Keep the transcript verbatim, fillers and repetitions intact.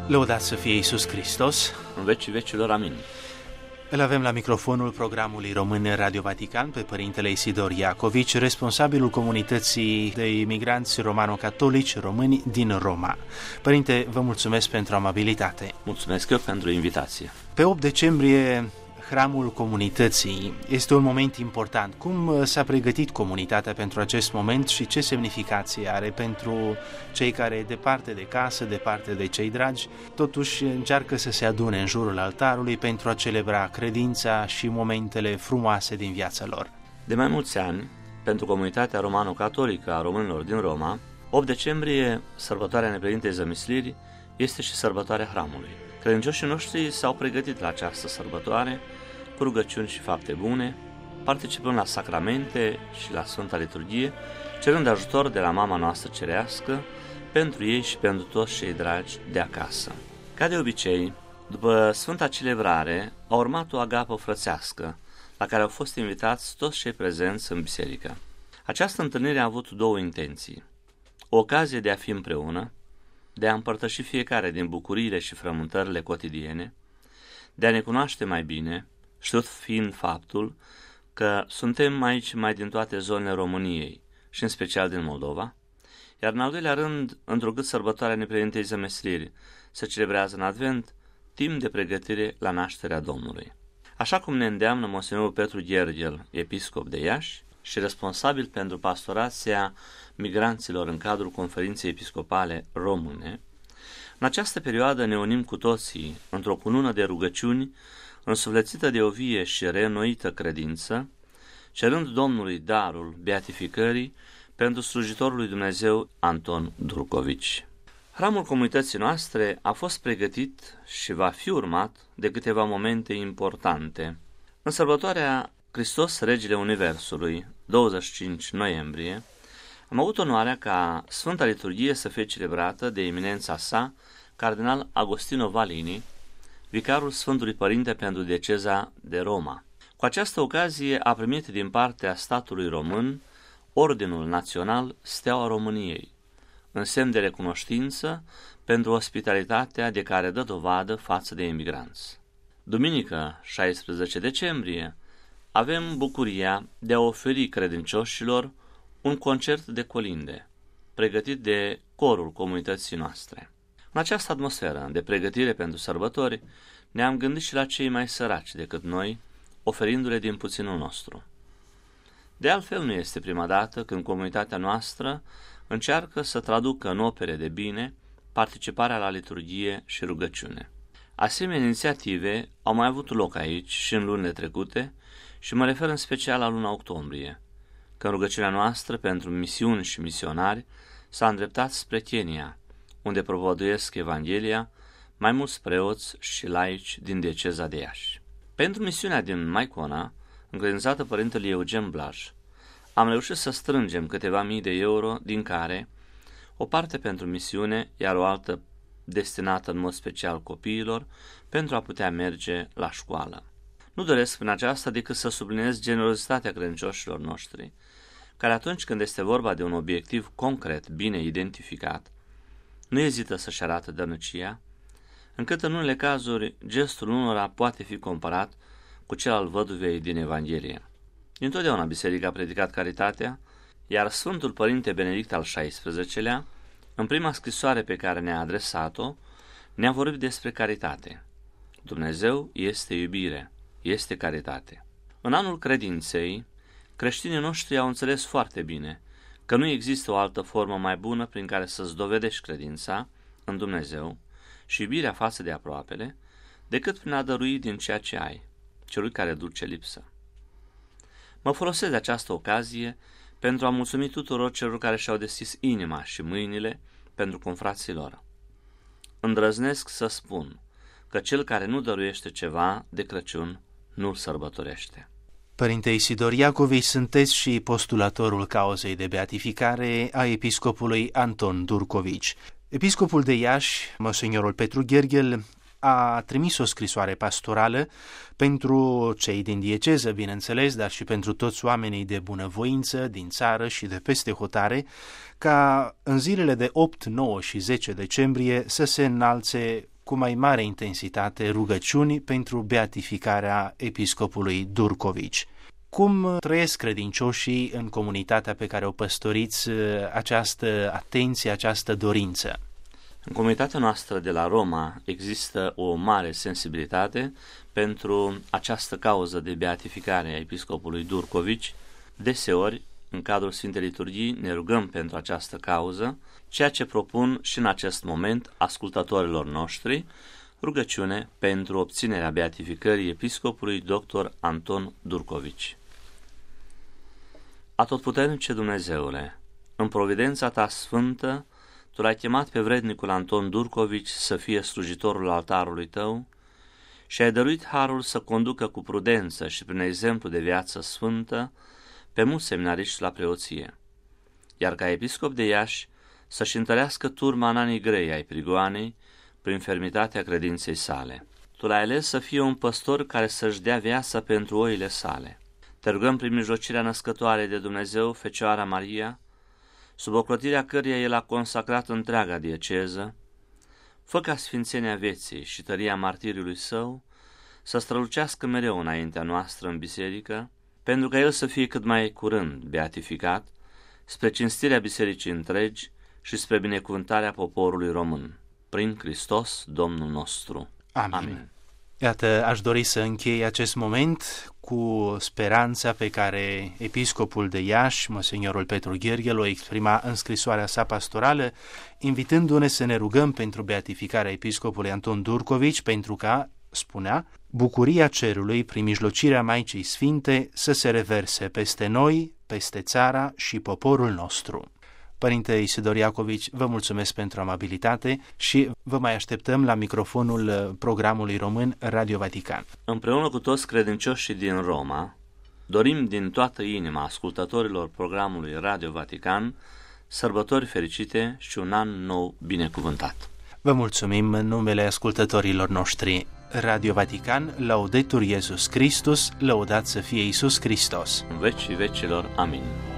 Lăudat să fie Iisus Hristos. În vecii vecilor, amin. Îl avem la microfonul programului Român Radio Vatican pe Părintele Isidor Iacovici, responsabilul comunității de imigranți romano-catolici români din Roma. Părinte, vă mulțumesc pentru amabilitate. Mulțumesc eu pentru invitație. Pe opt decembrie, Hramul Comunității este un moment important. Cum s-a pregătit comunitatea pentru acest moment și ce semnificație are pentru cei care, departe de casă, departe de cei dragi, totuși încearcă să se adune în jurul altarului pentru a celebra credința și momentele frumoase din viața lor? De mai mulți ani, pentru comunitatea romano-catolică a românilor din Roma, opt decembrie, sărbătoarea Neprihănitei Zămislirii, este și sărbătoarea Hramului. Credincioșii noștri s-au pregătit la această sărbătoare cu rugăciuni și fapte bune, participând la sacramente și la Sfânta Liturghie, cerând ajutor de la Mama noastră Cerească pentru ei și pentru toți cei dragi de acasă. Ca de obicei, după Sfânta Celebrare a urmat o agapă frățească, la care au fost invitați toți cei prezenți în biserică. Această întâlnire a avut două intenții: o ocazie de a fi împreună, de a împărtăși fiecare din bucuriile și frământările cotidiene, de a ne cunoaște mai bine, știut fiind faptul că suntem aici mai din toate zonele României și în special din Moldova, iar în al doilea rând, întrucât sărbătoarea Neprihănitei Zămislirii se celebrează în Advent, timp de pregătire la nașterea Domnului. Așa cum ne îndeamnă Monsinyorul Petru Gherghel, episcop de Iași și responsabil pentru pastorația migranților în cadrul Conferinței Episcopale Române, în această perioadă ne unim cu toții într-o cunună de rugăciuni însuflețită de o vie și reînnoită credință, cerând Domnului darul beatificării pentru slujitorul lui Dumnezeu Anton Durcovici. Hramul comunității noastre a fost pregătit și va fi urmat de câteva momente importante. În sărbătoarea Hristos, Regele Universului, douăzeci și cinci noiembrie, am avut onoarea ca Sfânta Liturghie să fie celebrată de eminența sa, Cardinal Agostino Valini, vicarul Sfântului Părinte pentru dieceza de Roma. Cu această ocazie a primit din partea statului român Ordinul Național Steaua României, în semn de recunoștință pentru ospitalitatea de care dă dovadă față de emigranți. Duminică, șaisprezece decembrie, avem bucuria de a oferi credincioșilor un concert de colinde, pregătit de corul comunității noastre. În această atmosferă de pregătire pentru sărbători, ne-am gândit și la cei mai săraci decât noi, oferindu-le din puținul nostru. De altfel, nu este prima dată când comunitatea noastră încearcă să traducă în opere de bine participarea la liturghie și rugăciune. Asemenea inițiative au mai avut loc aici și în lunile trecute și mă refer în special la luna octombrie, când rugăciunea noastră pentru misiuni și misionari s-a îndreptat spre Kenya, unde propovăduiesc Evanghelia mai mulți preoți și laici din dieceza de Iași. Pentru misiunea din Maicona, încredințată Părintele Eugen Blaj, am reușit să strângem câteva mii de euro, din care o parte pentru misiune, iar o altă destinată în mod special copiilor, pentru a putea merge la școală. Nu doresc prin aceasta decât să subliniez generozitatea credincioșilor noștri, care atunci când este vorba de un obiectiv concret, bine identificat, nu ezită să-și arate dărnicia, încât în unele cazuri gestul unora poate fi comparat cu cel al văduvei din Evanghelie. Dintotdeauna biserica a predicat caritatea, iar Sfântul Părinte Benedict al șaisprezecelea, în prima scrisoare pe care ne-a adresat-o, ne-a vorbit despre caritate. Dumnezeu este iubire, este caritate. În anul credinței, creștinii noștri au înțeles foarte bine că nu există o altă formă mai bună prin care să-ți dovedești credința în Dumnezeu și iubirea față de aproapele, decât prin a dărui din ceea ce ai, celui care duce lipsă. Mă folosesc de această ocazie pentru a mulțumi tuturor celor care și-au deschis inima și mâinile pentru confrații lor. Îndrăznesc să spun că cel care nu dăruiește ceva de Crăciun nu-l sărbătorește. Părinte Isidor Iacovici, sunteți și postulatorul cauzei de beatificare a episcopului Anton Durcovici. Episcopul de Iași, Monsinyorul Petru Gherghel, a trimis o scrisoare pastorală pentru cei din dieceză, bineînțeles, dar și pentru toți oamenii de bunăvoință din țară și de peste hotare, ca în zilele de opt, nouă și zece decembrie să se înalțe cu mai mare intensitate rugăciuni pentru beatificarea episcopului Durcovici. Cum trăiesc credincioșii în comunitatea pe care o păstoriți această atenție, această dorință? În comunitatea noastră de la Roma există o mare sensibilitate pentru această cauză de beatificare a episcopului Durcovici. Deseori, în cadrul Sfintei Liturghii, ne rugăm pentru această cauză, ceea ce propun și în acest moment ascultătorilor noștri, rugăciune pentru obținerea beatificării episcopului doctor Anton Durcovici. Atotputernice Dumnezeule, în providența ta sfântă, tu l-ai chemat pe vrednicul Anton Durcovici să fie slujitorul altarului tău și ai dăruit harul să conducă cu prudență și prin exemplu de viață sfântă pe mulți seminariști la preoție, iar ca episcop de Iași să-și întărească turma în anii grei ai prigoanei prin fermitatea credinței sale. Tu l-ai ales să fie un păstor care să-și dea viața pentru oile sale. Te rugăm prin mijlocirea născătoare de Dumnezeu, Fecioara Maria, sub ocrotirea căreia El a consacrat întreaga dieceză, fă ca sfințenia vieții și tăria martiriului său să strălucească mereu înaintea noastră în biserică, pentru ca El să fie cât mai curând beatificat, spre cinstirea bisericii întregi și spre binecuvântarea poporului român. Prin Hristos, Domnul nostru. Amin. Amin. Iată, aș dori să închei acest moment cu speranța pe care episcopul de Iași, Monsignorul Petru Gherghel, o exprima în scrisoarea sa pastorală, invitându-ne să ne rugăm pentru beatificarea episcopului Anton Durcovici, pentru ca, spunea, bucuria cerului prin mijlocirea Maicii Sfinte să se reverse peste noi, peste țara și poporul nostru. Părinte Isidor Iacovici, vă mulțumesc pentru amabilitate și vă mai așteptăm la microfonul programului român Radio Vatican. Împreună cu toți credincioșii din Roma, dorim din toată inima ascultătorilor programului Radio Vatican sărbători fericite și un an nou binecuvântat. Vă mulțumim în numele ascultătorilor noștri. Radio Vatican, Laudetur Iesus Christus, lăudat să fie Iisus Hristos. În vecii vecilor. Amin.